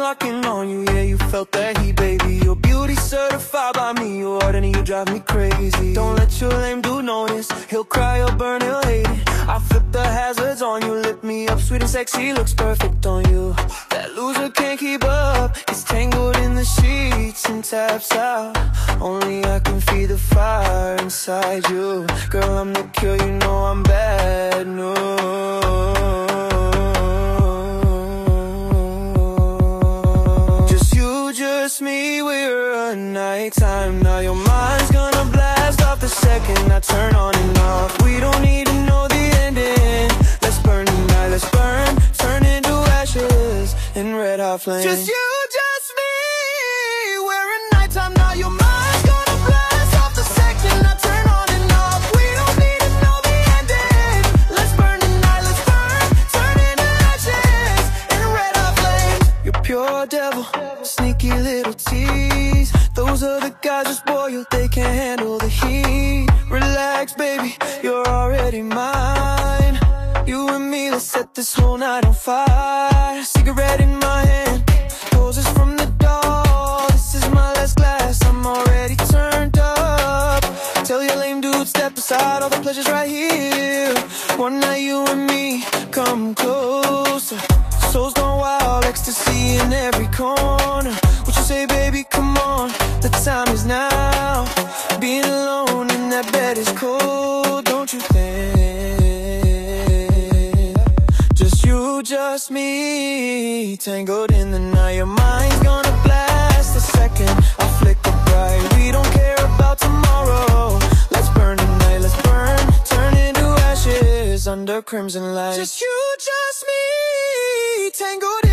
knocking on you, yeah, you felt that heat, baby. Your beauty certified by me, your art and you drive me crazy. Don't let your lame dude notice, he'll cry, he'll burn, he'll hate it. I flip the hazards on you, lift me up, sweet and sexy, looks perfect on you. That loser can't keep up, he's tangled in the sheets and taps out. Only I can feed the fire inside you. Girl, I'm the cure, you know I'm bad news. Just me, we're a nighttime. Now your mind's gonna blast off the second I turn on and off. We don't need to know the ending. Let's burn tonight, let's burn, turn into ashes in red hot flames. Just you, just me, we're a nighttime. Now your mind's gonna blast off the second I turn on and off. We don't need to know the ending. Let's burn tonight, let's burn, turn into ashes in red hot flames. You're pure devil, sneaky little tease. Those other guys are spoiled, they can't handle the heat. Relax, baby, you're already mine. You and me, let's set this whole night on fire. Cigarette in my hand, roses from the door. This is my last glass, I'm already turned up. Tell your lame dude, step aside, all the pleasure's right here. One night, you and me, come closer. Souls gone wild, ecstasy in every corner. What you say, baby, come on, the time is now. Being alone in that bed is cold, don't you think? Just you, just me, tangled in the night. Your mind's gonna blast the second I flicker bright. We don't care about tomorrow. Let's burn tonight, let's burn, turn into ashes under crimson lights. Just you, just me, tangled in